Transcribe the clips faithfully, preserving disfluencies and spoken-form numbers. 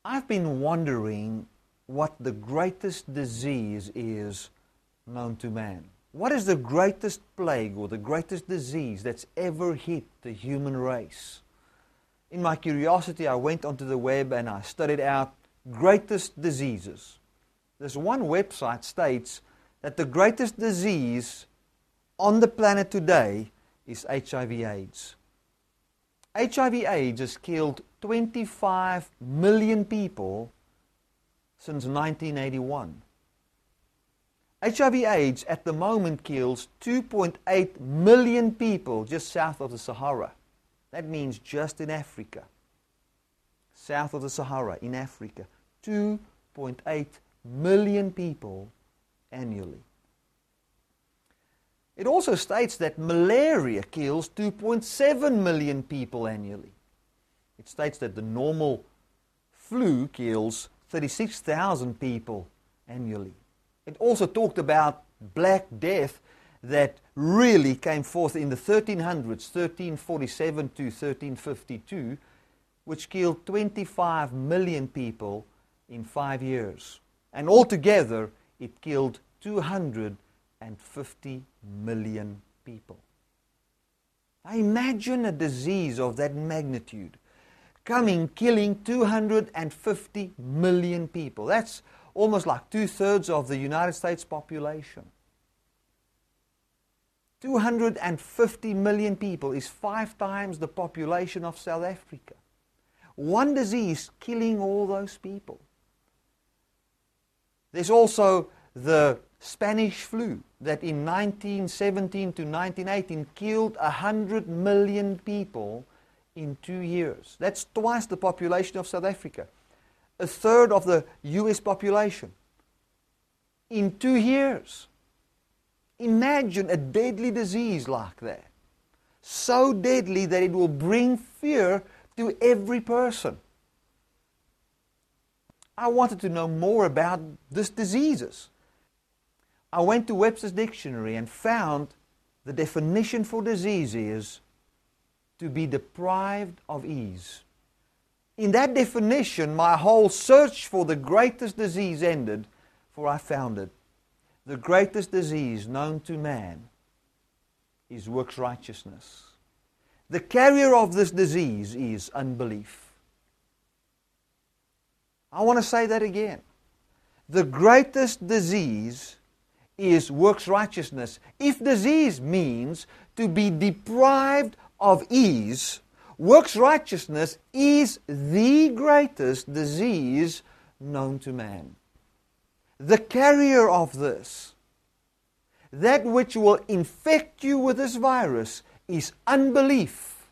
I've been wondering what the greatest disease is known to man. What is the greatest plague or the greatest disease that's ever hit the human race? In my curiosity, I went onto the web and I studied out greatest diseases. This one website states that the greatest disease on the planet today is H I V AIDS. H I V AIDS has killed twenty-five million people since nineteen eighty-one. H I V AIDS at the moment kills two point eight million people just south of the Sahara. That means just in Africa. South of the Sahara, in Africa. two point eight million people annually. It also states that malaria kills two point seven million people annually. It states that the normal flu kills thirty-six thousand people annually. It also talked about Black Death that really came forth in the thirteen hundreds, thirteen forty-seven to thirteen fifty-two, which killed twenty-five million people in five years. And altogether, it killed two hundred fifty million people. Now imagine a disease of that magnitude coming, killing two hundred fifty million people. That's almost like two-thirds of the United States population. two hundred fifty million people is five times the population of South Africa. One disease killing all those people. There's also the Spanish flu that in nineteen seventeen to nineteen eighteen killed one hundred million people in two years. That's twice the population of South Africa. A third of the U S population in two years. Imagine a deadly disease like that. So deadly that it will bring fear to every person. I wanted to know more about these diseases. I went to Webster's Dictionary and found the definition for disease is to be deprived of ease. In that definition, my whole search for the greatest disease ended, for I found it. The greatest disease known to man is works righteousness. The carrier of this disease is unbelief. I want to say that again. The greatest disease is works righteousness. If disease means to be deprived of ease, works righteousness is the greatest disease known to man. The carrier of this, that which will infect you with this virus, is unbelief.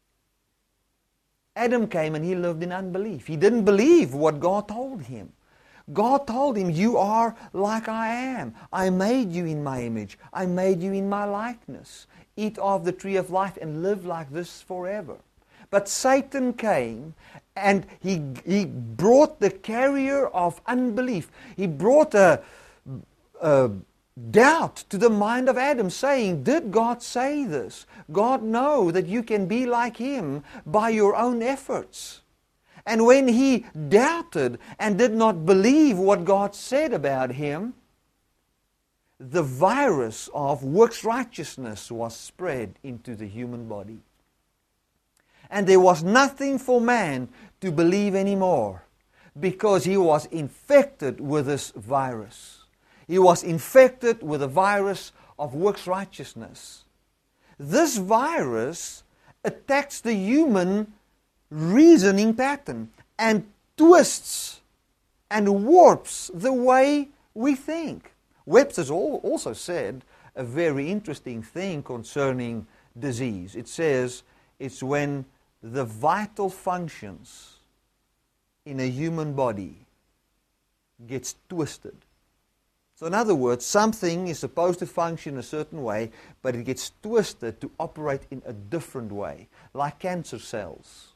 Adam came and he lived in unbelief. He didn't believe what God told him. God told him, you are like I am. I made you in my image. I made you in my likeness. Eat of the tree of life and live like this forever. But Satan came and he, he brought the carrier of unbelief. He brought a, a doubt to the mind of Adam, saying, did God say this? God know that you can be like Him by your own efforts. And when he doubted and did not believe what God said about him, the virus of works righteousness was spread into the human body. And there was nothing for man to believe anymore, because he was infected with this virus. He was infected with the virus of works righteousness. This virus attacks the human reasoning pattern and twists and warps the way we think. Webster's also said a very interesting thing concerning disease. It says it's when the vital functions in a human body gets twisted. So in other words, something is supposed to function a certain way, but it gets twisted to operate in a different way, like cancer cells.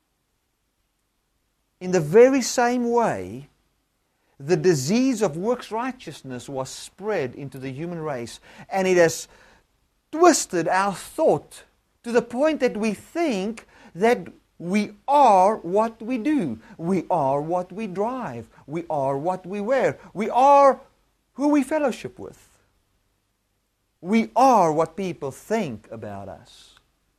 In the very same way, the disease of works righteousness was spread into the human race, and it has twisted our thought to the point that we think that We are what we do. We are what we drive. We are what we wear. We are who we fellowship with. We are what people think about us.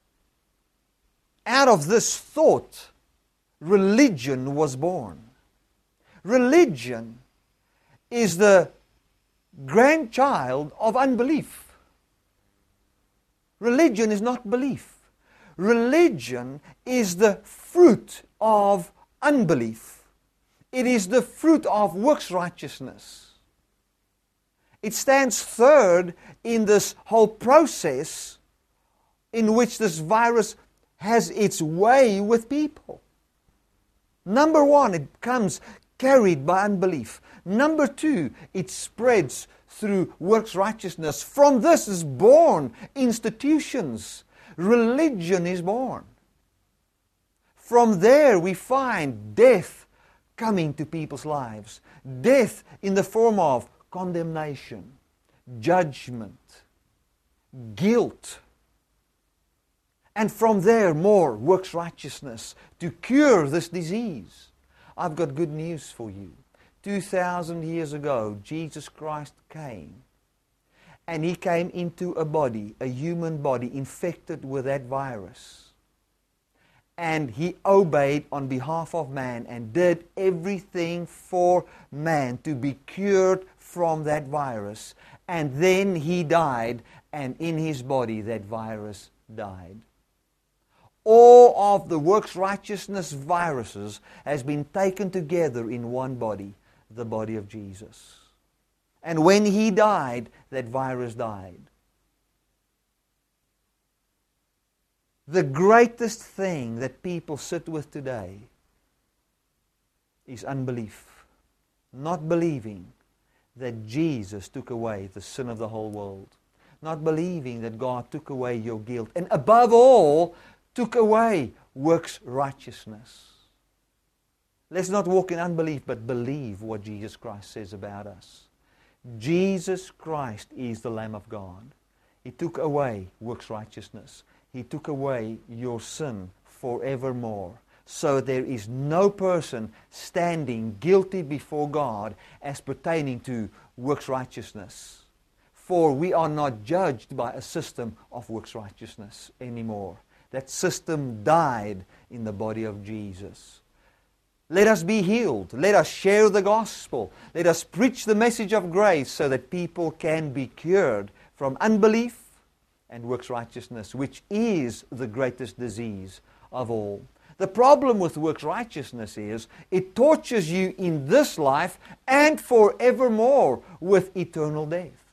Out of this thought, religion was born. Religion is the grandchild of unbelief. Religion is not belief. Religion is the fruit of unbelief. It is the fruit of works righteousness. It stands third in this whole process in which this virus has its way with people. Number one, it comes carried by unbelief. Number two, it spreads through works righteousness. From this is born institutions. Religion is born. From there we find death coming to people's lives. Death in the form of condemnation, judgment, guilt. And from there more works righteousness to cure this disease. I've got good news for you. Two thousand years ago, Jesus Christ came. And He came into a body, a human body, infected with that virus. And He obeyed on behalf of man and did everything for man to be cured from that virus. And then He died, and in His body that virus died. All of the works righteousness viruses has been taken together in one body, the body of Jesus. And when He died, that virus died. The greatest thing that people sit with today is unbelief. Not believing that Jesus took away the sin of the whole world. Not believing that God took away your guilt. And above all, took away works righteousness. Let's not walk in unbelief, but believe what Jesus Christ says about us. Jesus Christ is the Lamb of God. He took away works righteousness. He took away your sin forevermore. So there is no person standing guilty before God as pertaining to works righteousness. For we are not judged by a system of works righteousness anymore. That system died in the body of Jesus. Let us be healed. Let us share the gospel. Let us preach the message of grace so that people can be cured from unbelief and works righteousness, which is the greatest disease of all. The problem with works righteousness is it tortures you in this life and forevermore with eternal death.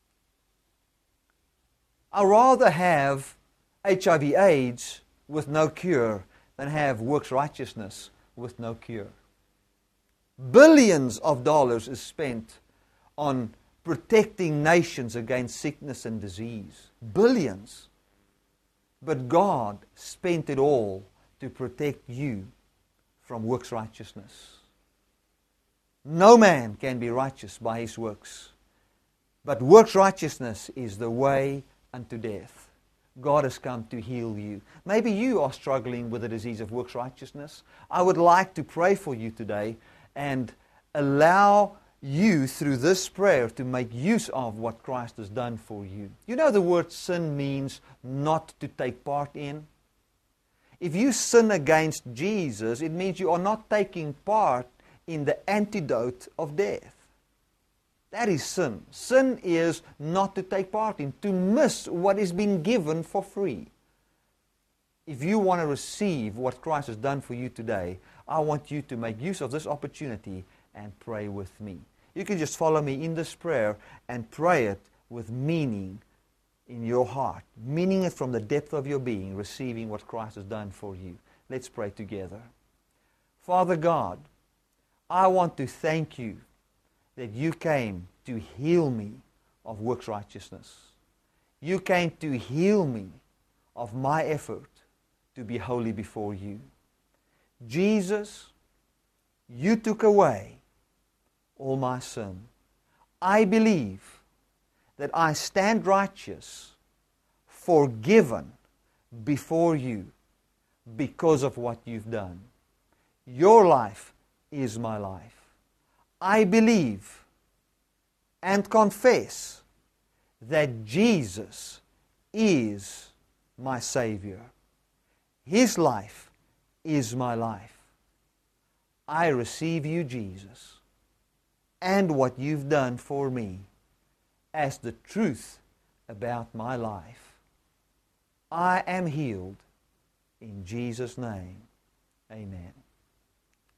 I'd rather have H I V AIDS with no cure than have works righteousness with no cure. Billions of dollars is spent on protecting nations against sickness and disease. Billions. But God spent it all to protect you from works righteousness. No man can be righteous by his works, but works righteousness is the way unto death. God has come to heal you. Maybe you are struggling with the disease of works righteousness. I would like to pray for you today and allow you through this prayer to make use of what Christ has done for you. You know the word sin means not to take part in. If you sin against Jesus, it means you are not taking part in the antidote of death. That is sin. Sin is not to take part in, to miss what is being given for free. If you want to receive what Christ has done for you today, I want you to make use of this opportunity and pray with me. You can just follow me in this prayer and pray it with meaning in your heart, meaning it from the depth of your being, receiving what Christ has done for you. Let's pray together. Father God, I want to thank you that you came to heal me of works righteousness. You came to heal me of my effort to be holy before you. Jesus, you took away all my sin. I believe that I stand righteous, forgiven before you because of what you've done. Your life is my life. I believe and confess that Jesus is my Savior. His life is my life. I receive you, Jesus, and what you've done for me as the truth about my life. I am healed in Jesus' name. Amen.